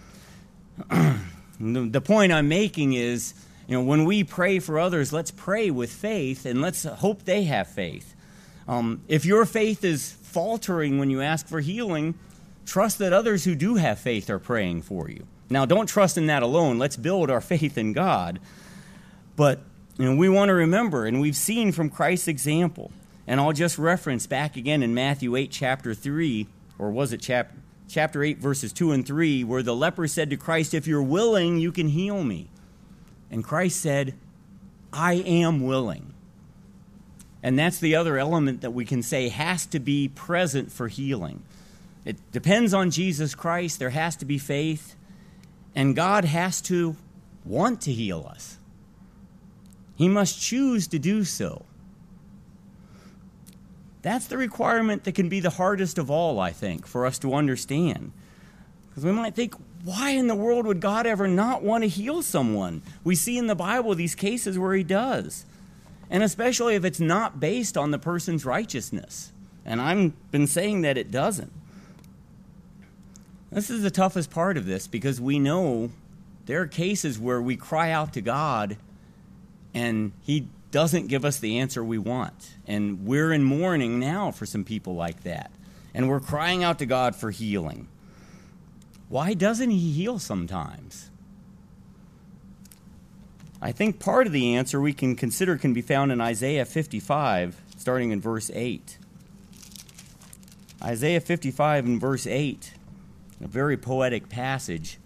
The point I'm making is, you know, when we pray for others, let's pray with faith, and let's hope they have faith. Um, if your faith is faltering when you ask for healing, trust that others who do have faith are praying for you. Now, don't trust in that alone. Let's build our faith in God. But, you know, we want to remember, and we've seen from Christ's example, and I'll just reference back again in Matthew eight, chapter three, or was it chapter, chapter eight, verses two and three, where the leper said to Christ, if you're willing, you can heal me. And Christ said, I am willing. And that's the other element that we can say has to be present for healing. It depends on Jesus Christ. There has to be faith. And God has to want to heal us. He must choose to do so. That's the requirement that can be the hardest of all, I think, for us to understand. Because we might think, why in the world would God ever not want to heal someone? We see in the Bible these cases where he does. And especially if it's not based on the person's righteousness. And I've been saying that it doesn't. This is the toughest part of this, because we know there are cases where we cry out to God and he doesn't give us the answer we want. And we're in mourning now for some people like that. And we're crying out to God for healing. Why doesn't he heal sometimes? I think part of the answer we can consider can be found in Isaiah fifty-five, starting in verse eight. Isaiah fifty-five and verse eight, a very poetic passage,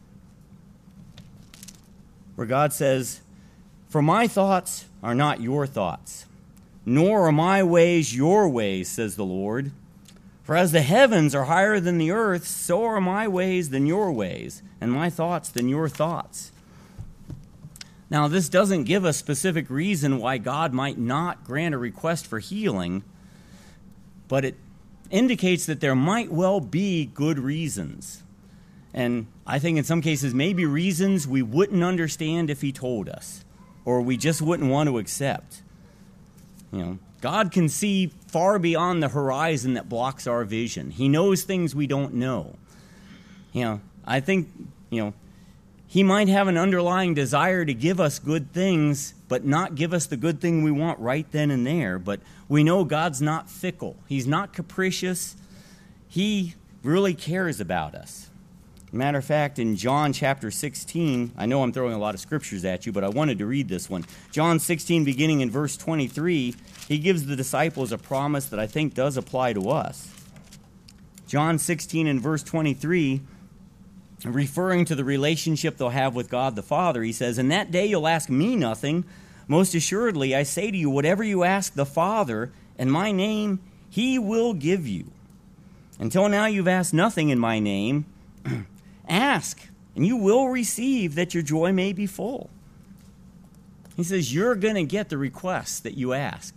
where God says, for my thoughts are not your thoughts, nor are my ways your ways, says the Lord. For as the heavens are higher than the earth, so are my ways than your ways, and my thoughts than your thoughts. Now, this doesn't give a specific reason why God might not grant a request for healing, but it indicates that there might well be good reasons. And I think in some cases, maybe reasons we wouldn't understand if he told us, or we just wouldn't want to accept. You know, God can see far beyond the horizon that blocks our vision. He knows things we don't know. You know, I think, you know, he might have an underlying desire to give us good things, but not give us the good thing we want right then and there. But we know God's not fickle. He's not capricious. He really cares about us. Matter of fact, in John chapter sixteen, I know I'm throwing a lot of scriptures at you, but I wanted to read this one. John sixteen, beginning in verse twenty-three, he gives the disciples a promise that I think does apply to us. John sixteen and verse twenty-three, referring to the relationship they'll have with God the Father, he says, "In that day you'll ask me nothing. Most assuredly, I say to you, whatever you ask the Father in my name, he will give you. Until now you've asked nothing in my name. Ask, and you will receive, that your joy may be full." He says you're going to get the requests that you ask.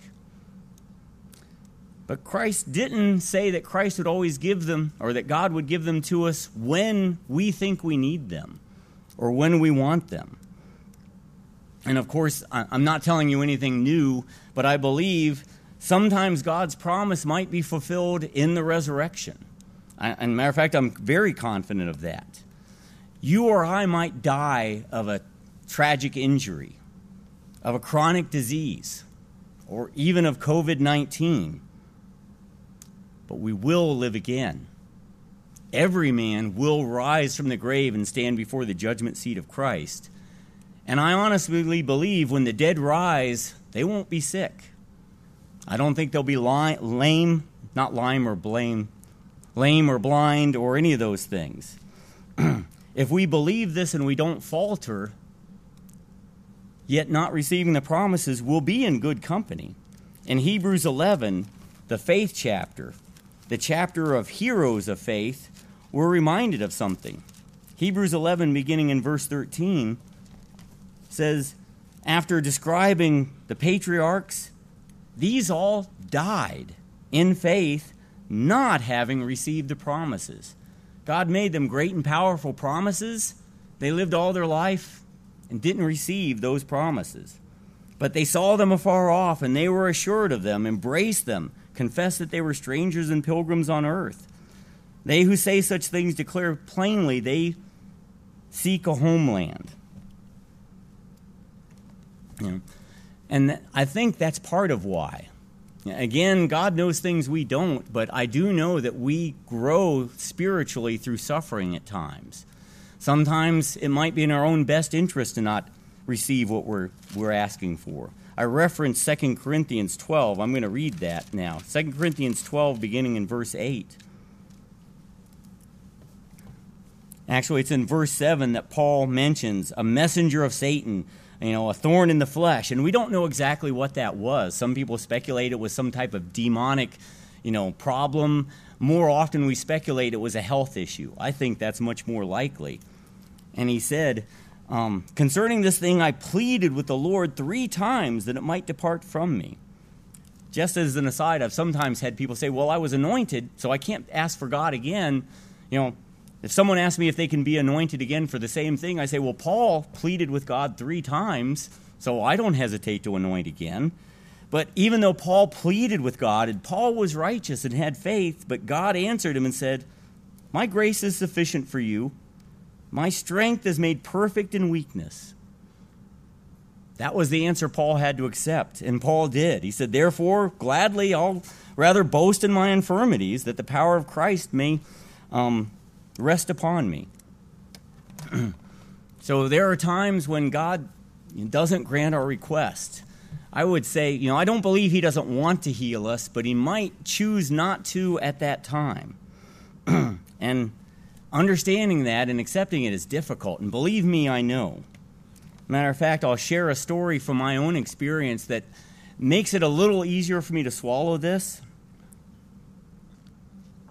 But Christ didn't say that Christ would always give them, or that God would give them to us when we think we need them, or when we want them. And of course, I'm not telling you anything new, but I believe sometimes God's promise might be fulfilled in the resurrection. And matter of fact, I'm very confident of that. You or I might die of a tragic injury, of a chronic disease, or even of covid nineteen. But we will live again. Every man will rise from the grave and stand before the judgment seat of Christ. And I honestly believe when the dead rise, they won't be sick. I don't think they'll be li- lame, not lime or blame, lame or blind or any of those things. If we believe this and we don't falter, yet not receiving the promises, we'll be in good company. In Hebrews eleven, the faith chapter, the chapter of heroes of faith, we're reminded of something. Hebrews eleven, beginning in verse thirteen, says, after describing the patriarchs, these all died in faith, not having received the promises. God made them great and powerful promises. They lived all their life and didn't receive those promises. But they saw them afar off, and they were assured of them, embraced them, confessed that they were strangers and pilgrims on earth. They who say such things declare plainly they seek a homeland. You know, and I think that's part of why. Again, God knows things we don't, but I do know that we grow spiritually through suffering at times. Sometimes it might be in our own best interest to not receive what we're we're asking for. I referenced Second Corinthians twelve. I'm going to read that now. Second Corinthians twelve, beginning in verse eight. Actually, it's in verse seven that Paul mentions a messenger of Satan, you know, a thorn in the flesh. And we don't know exactly what that was. Some people speculate it was some type of demonic, you know, problem. More often we speculate it was a health issue. I think that's much more likely. And he said, um, concerning this thing, I pleaded with the Lord three times that it might depart from me. Just as an aside, I've sometimes had people say, well, I was anointed, so I can't ask for God again. You know, if someone asks me if they can be anointed again for the same thing, I say, well, Paul pleaded with God three times, so I don't hesitate to anoint again. But even though Paul pleaded with God, and Paul was righteous and had faith, but God answered him and said, my grace is sufficient for you. My strength is made perfect in weakness. That was the answer Paul had to accept, and Paul did. He said, therefore, gladly I'll rather boast in my infirmities, that the power of Christ may um, rest upon me. So there are times when God doesn't grant our request. I would say, you know, I don't believe he doesn't want to heal us, but he might choose not to at that time. And understanding that and accepting it is difficult, and believe me, I know. Matter of fact, I'll share a story from my own experience that makes it a little easier for me to swallow this.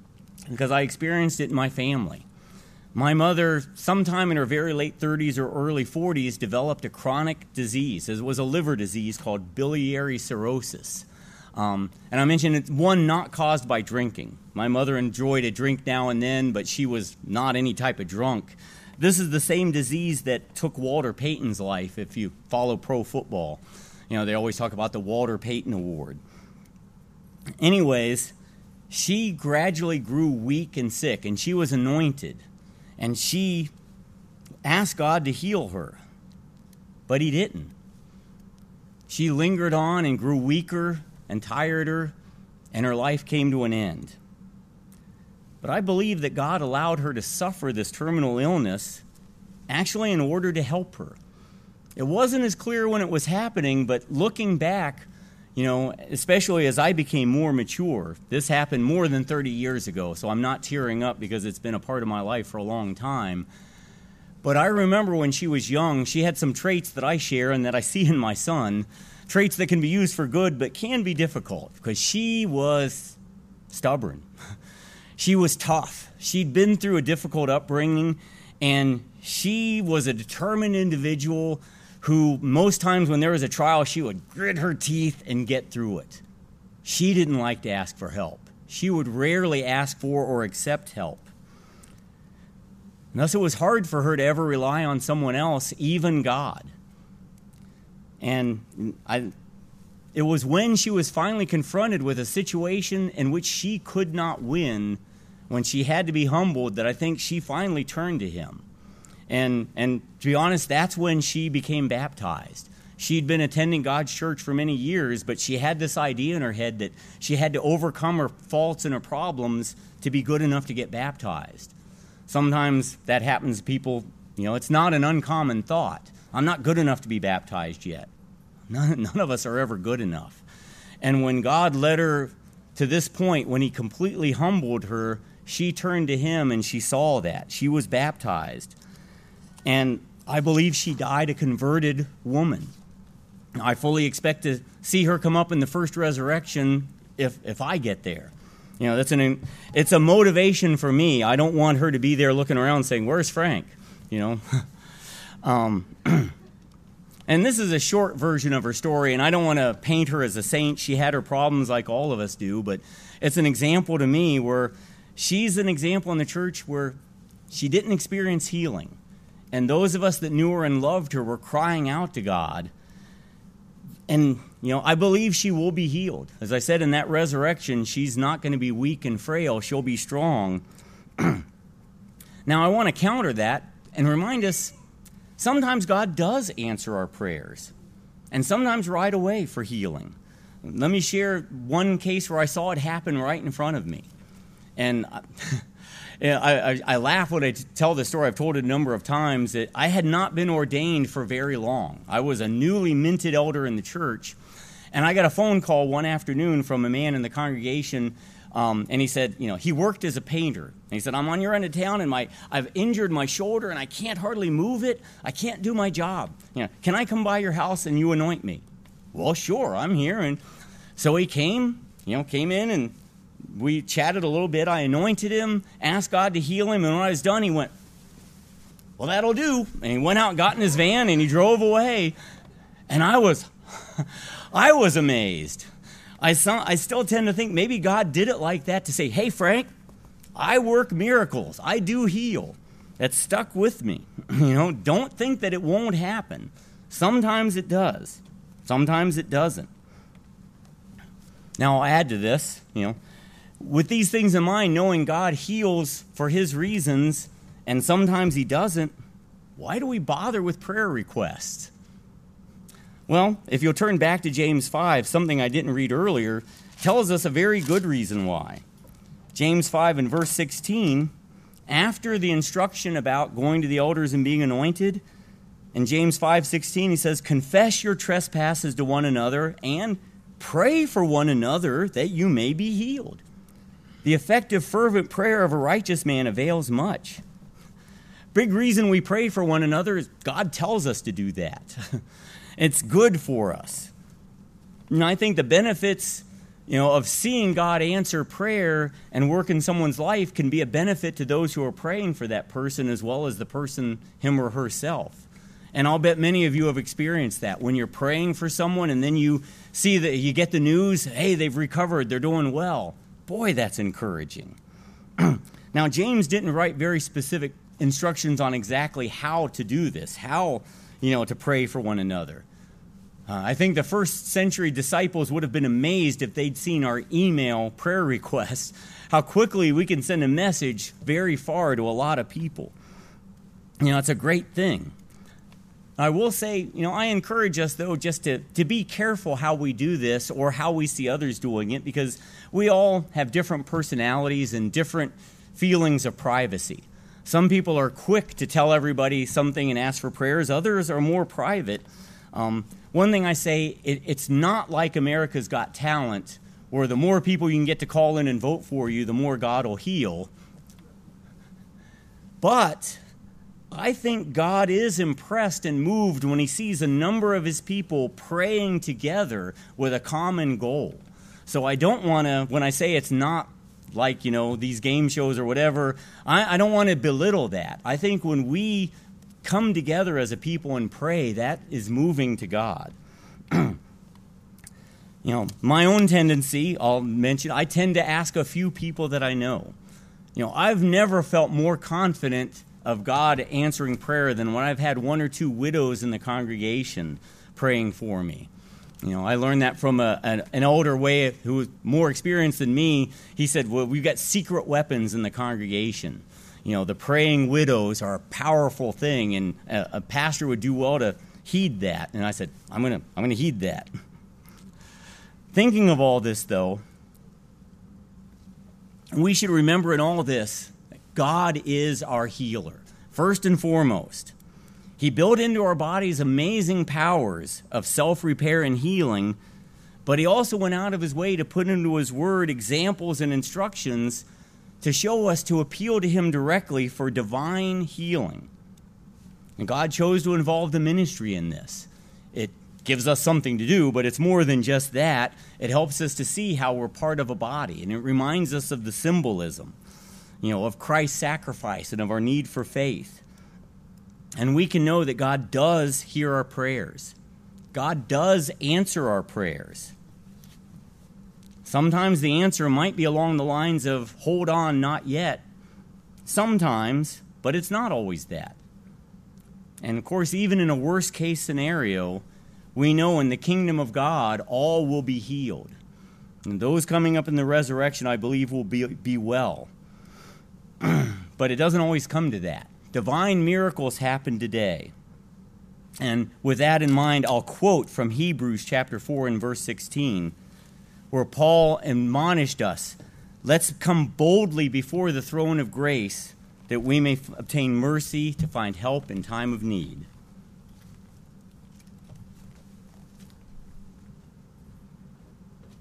because I experienced it in my family. My mother, sometime in her very late thirties or early forties, developed a chronic disease. It was a liver disease called biliary cirrhosis. Um, and I mentioned it's one not caused by drinking. My mother enjoyed a drink now and then, but she was not any type of drunk. This is the same disease that took Walter Payton's life, if you follow pro football. You know, they always talk about the Walter Payton Award. Anyways, she gradually grew weak and sick, and she was anointed. And she asked God to heal her, but he didn't. She lingered on and grew weaker and tireder, and her life came to an end. But I believe that God allowed her to suffer this terminal illness actually in order to help her. It wasn't as clear when it was happening, but looking back, you know, especially as I became more mature, this happened more than thirty years ago, so I'm not tearing up because it's been a part of my life for a long time. But I remember when she was young, she had some traits that I share and that I see in my son, traits that can be used for good but can be difficult, because she was stubborn. She was tough. She'd been through a difficult upbringing, and she was a determined individual who most times when there was a trial, she would grit her teeth and get through it. She didn't like to ask for help. She would rarely ask for or accept help. And thus it was hard for her to ever rely on someone else, even God. And I, it was when she was finally confronted with a situation in which she could not win, when she had to be humbled, that I think she finally turned to him. And and to be honest, that's when she became baptized. She'd been attending God's church for many years, but she had this idea in her head that she had to overcome her faults and her problems to be good enough to get baptized. Sometimes that happens to people, you know, it's not an uncommon thought. I'm not good enough to be baptized yet. None, none of us are ever good enough. And when God led her to this point, when he completely humbled her, she turned to him and she saw that. She was baptized. And I believe she died a converted woman. I fully expect to see her come up in the first resurrection if if I get there. You know, that's an it's a motivation for me. I don't want her to be there looking around saying, "Where's Frank?" You know. um, and this is a short version of her story, and I don't want to paint her as a saint. She had her problems like all of us do, but it's an example to me where she's an example in the church where she didn't experience healing. And those of us that knew her and loved her were crying out to God. And, you know, I believe she will be healed. As I said, in that resurrection, she's not going to be weak and frail. She'll be strong. Now, I want to counter that and remind us, sometimes God does answer our prayers. And sometimes right away for healing. Let me share one case where I saw it happen right in front of me. And I, I, I laugh when I tell the story. I've told it a number of times that I had not been ordained for very long. I was a newly minted elder in the church, and I got a phone call one afternoon from a man in the congregation, um, and he said, you know, he worked as a painter. And he said, "I'm on your end of town, and my I've injured my shoulder, and I can't hardly move it. I can't do my job. You know, can I come by your house and you anoint me?" Well, sure, I'm here. And so he came, you know, came in and we chatted a little bit. I anointed him, asked God to heal him, and when I was done, he went, "Well, that'll do." And he went out and got in his van, and he drove away. And I was, I was amazed. I, saw, I still tend to think maybe God did it like that to say, "Hey, Frank, I work miracles. I do heal." That stuck with me. You know, don't think that it won't happen. Sometimes it does. Sometimes it doesn't. Now, I'll add to this, you know, with these things in mind, knowing God heals for his reasons, and sometimes he doesn't, why do we bother with prayer requests? Well, if you'll turn back to James five, something I didn't read earlier, tells us a very good reason why. James five and verse sixteen, after the instruction about going to the elders and being anointed, in James five sixteen, he says, "Confess your trespasses to one another and pray for one another that you may be healed. The effective, fervent prayer of a righteous man avails much." Big reason we pray for one another is God tells us to do that. It's good for us. And I think the benefits you know, of seeing God answer prayer and work in someone's life can be a benefit to those who are praying for that person as well as the person, him or herself. And I'll bet many of you have experienced that. When you're praying for someone and then you see that you get the news, hey, they've recovered, they're doing well. Boy, that's encouraging. Now, James didn't write very specific instructions on exactly how to do this, how, you know, to pray for one another. Uh, I think the first century disciples would have been amazed if they'd seen our email prayer requests, how quickly we can send a message very far to a lot of people. You know, it's a great thing. I will say, you know, I encourage us, though, just to, to be careful how we do this or how we see others doing it, because we all have different personalities and different feelings of privacy. Some people are quick to tell everybody something and ask for prayers. Others are more private. Um, one thing I say, it, it's not like America's Got Talent, where the more people you can get to call in and vote for you, the more God will heal. But I think God is impressed and moved when he sees a number of his people praying together with a common goal. So I don't want to, when I say it's not like, you know, these game shows or whatever, I, I don't want to belittle that. I think when we come together as a people and pray, that is moving to God. You know, my own tendency, I'll mention, I tend to ask a few people that I know. You know, I've never felt more confident of God answering prayer than when I've had one or two widows in the congregation praying for me. You know, I learned that from a, an, an older way who was more experienced than me. He said, well, we've got secret weapons in the congregation. You know, the praying widows are a powerful thing, and a, a pastor would do well to heed that. And I said, I'm going to I'm going to heed that. Thinking of all this, though, we should remember in all this, God is our healer, first and foremost. He built into our bodies amazing powers of self-repair and healing, but he also went out of his way to put into his word examples and instructions to show us to appeal to him directly for divine healing. And God chose to involve the ministry in this. It gives us something to do, but it's more than just that. It helps us to see how we're part of a body, and it reminds us of the symbolism, you know, of Christ's sacrifice and of our need for faith. And we can know that God does hear our prayers. God does answer our prayers. Sometimes the answer might be along the lines of, hold on, not yet. Sometimes, but it's not always that. And of course, even in a worst case scenario, we know in the kingdom of God, all will be healed. And those coming up in the resurrection, I believe, will be, be well. But it doesn't always come to that. Divine miracles happen today. And with that in mind, I'll quote from Hebrews chapter four and verse sixteen, where Paul admonished us, let's come boldly before the throne of grace that we may f- obtain mercy to find help in time of need.